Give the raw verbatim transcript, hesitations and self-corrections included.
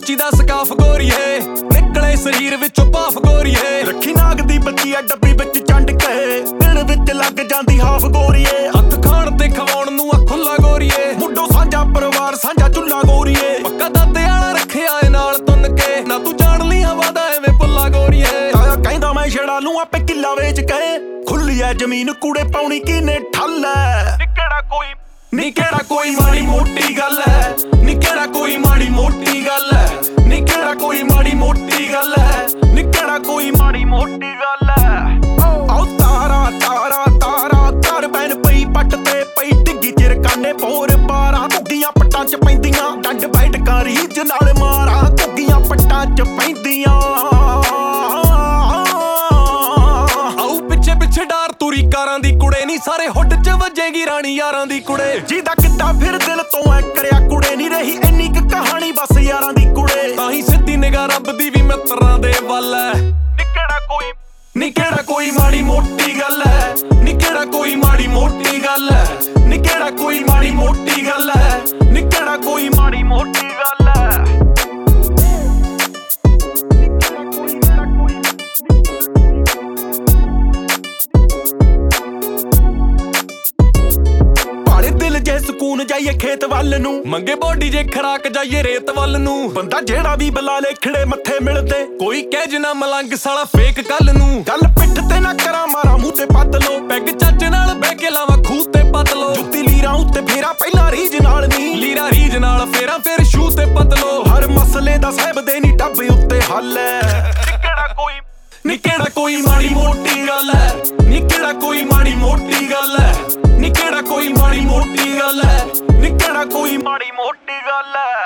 ਉੱਚੀ ਦਾ ਸਕਾਫ ਗੋਰੀਏ, ਨਿਕਲੇ ਸਰੀਰ ਵਿੱਚੋਂ ਭਾਫ ਗੋਰੀਏ। ਰੱਖੀ ਨਾਗ ਦੀ ਬੱਚੀ ਆ ਡੱਬੀ ਵਿੱਚ ਚੰਡ ਕੇ, ਦਿਨ ਵਿੱਚ ਲੱਗ ਜਾਂਦੀ ਹਾਫ ਗੋਰੀਏ। ਹੱਥ ਖਾਣ ਤੇ ਖਵਾਉਣ ਨੂੰ ਆ ਖੁੱਲਾ ਗੋਰੀਏ, ਮੁੰਡੋ ਸਾਂਝਾ ਪਰਿਵਾਰ ਸਾਂਝਾ ਚੁੱਲਾ ਗੋਰੀਏ। ਪੱਕਾ ਦਾਦੇ ਵਾਲਾ ਰੱਖਿਆ ਏ ਨਾਲ ਤੁੰਨ ਕੇ, ਨਾ ਤੂੰ ਜਾਣ ਲਈ ਹਵਾ ਦਾ ਐਵੇਂ ਪੁੱਲਾ ਗੋਰੀਏ। ਤਾਇਆ ਕਹਿੰਦਾ ਮੈਂ ਛੜਾ ਲੂੰ ਆਪੇ ਕਿੱਲਾ ਵੇਚ ਕੇ, ਖੁੱਲੀ ਐ ਜ਼ਮੀਨ ਕੂੜੇ ਪਾਉਣੀ ਕਿਨੇ ਠੱਲ ਐ। ਨੀ ਕਿਹੜਾ ਕੋਈ ਨੀ ਕਿਹੜਾ ਕੋਈ ਮਾੜੀ ਮੋਟੀ ਗੱਲ ਐ, ਨੀ ਕਿਹੜਾ ਕੋਈ ਮਾੜੀ ਮੋਟੀ ਗੱਲ ਐ, ਨੀ ਕਿਹੜਾ ਕੋਈ ਮਾੜੀ ਮੋਟੀ ਗੱਲ ਐ, ਨੀ ਕਿਹੜਾ ਕੋਈ ਮਾੜੀ ਮੋਟੀ ਗੱਲ ਐ। ਆਓ ਤਾਰਾ ਤਾਰਾ ਤਾਰਾ ਤਾਰ ਬੈਨ ਪਈ ਪੱਟ ਤੇ ਪਈ ਡਿੱਗੀ ਚਿਰਕਾਨੇ ਪੋਰ ਬਾਰਾਂ, ਘੁੱਗੀਆਂ ਪੱਟਾਂ ਚ ਪੈਂਦੀਆਂ ਡੰਡ ਬੈਠ ਰੀਝ ਨਾਲ ਮਾਰਾਂ, ਘੁੱਗੀਆਂ ਪੱਟਾਂ ਚ ਪੈਂਦੀਆਂ। ਆਉ ਪਿੱਛੇ ਪਿੱਛੇ ਡਾਰ ਤੁਰੀ ਕਾਰਾਂ ਦੀ ਕੁੜੇ, ਨੀ ਸਾਰੇ ਹੁੱਡ ਚ ਵੱਜੇਗੀ ਰਾਣੀ ਯਾਰਾਂ ਦੀ ਕੁੜੇ। ਜਿਹਦਾ ਕਿੱਦਾਂ ਫਿਰ ਦਿਲ ਤੋਂ ਐ ਕਰਿਆ ਕੁੜੇ, ਨੀ ਰਹੀ ਇੰਨੀ ਕੁ ਕਹਾਣੀ ਬਸ ਯਾਰਾਂ ਦੀ ਕੁੜੇ। ਤਾਂ ਹੀ ਸਿੱਧੀ ਨਿਗਾਹ ਰੱਬ ਦੀ ਵੀ ਮਿੱਤਰਾਂ ਦੇ ਵੱਲ ਐ। ਨੀ ਕਿਹੜਾ ਕੋਈ ਨੀ ਕਿਹੜਾ ਕੋਈ ਮਾੜੀ ਮੋਟੀ ਗੱਲ ਐ, ਨੀ ਕਿਹੜਾ ਕੋਈ ਮਾੜੀ ਮੋਟੀ ਗੱਲ ਐ, ਨੀ ਕਿਹੜਾ ਕੋਈ ਮਾੜੀ ਮੋਟੀ ਗੱਲ ਐ, ਨੀ ਕਿਹੜਾ ਕੋਈ ਮਾੜੀ ਮੋਟੀ ਗੱਲ ਐ। ਭਾਰੇ ਦਿਲ ਜੇ ਸਕੂਨ ਜਾਈਏ ਖੇਤ ਵੱਲ ਨੂੰ, ਮੰਗੇ ਬੋਡੀ ਜੇ ਖਰਾਕ ਜਾਈਏ ਰੇਤ ਵੱਲ ਨੂੰ। ਬੰਦਾ ਜਿਹੜਾ ਵੀ ਬੁਲਾ ਲੇ ਖਿੜੇ ਮੱਥੇ ਮਿਲਦੇ, ਕੋਈ ਕਹਿ ਜਨਾ ਮਲੰਗ ਸਾਲਾ ਫੇਕ ਕੱਲ ਨੂੰ। ਗੱਲ ਪਿੱਠ ਤੇ ਨਾ ਕਰਾਂ ਮਾਰਾਂ ਮੂੰਹ ਤੇ ਪੱਤ ਲੋ, ਪੈਗ ਚੱਜ ਨਾਲ ਬਹਿ ਕੇ ਲਾਵਾਂ ਖੂਹ ਤੇ ਪੱਤ ਲੋ। ਜੁੱਤੀ ਲੀਰਾਂ ਉੱਤੇ ਫੇਰਾ ਪਹਿਲਾਂ ਰੀਝ ਨਾਲ ਨੀ, ਲੀਰਾ ਰੀਜ ਨਾਲ ਫੇਰਾ ਫਿਰ ਸ਼ੂ ਤੇ ਪੱਤ ਲੋ। ਹਰ ਮਸਲੇ ਦਾ ਸਾਹਿਬ ਦੇ ਨੀ ਢਾਬੇ ਉੱਤੇ ਹੱਲ ਐ। ਕਿਹੜਾ ਕੋਈ ਨੀ ਕਿਹੜਾ ਕੋਈ ਮਾੜੀ ਮੋਟੀ ਗੱਲ ਐ, ਨੀ ਕਿਹੜਾ ਕੋਈ ਮਾੜੀ ਮੋਟੀ ਗੱਲ ਐ, ਨੀ ਕਿਹੜਾ ਕੋਈ ਮਾੜੀ ਮੋਟੀ ਗੱਲ ਐ, ਨੀ ਕਿਹੜਾ ਕੋਈ ਮਾੜੀ ਮੋਟੀ ਗੱਲ ਐ।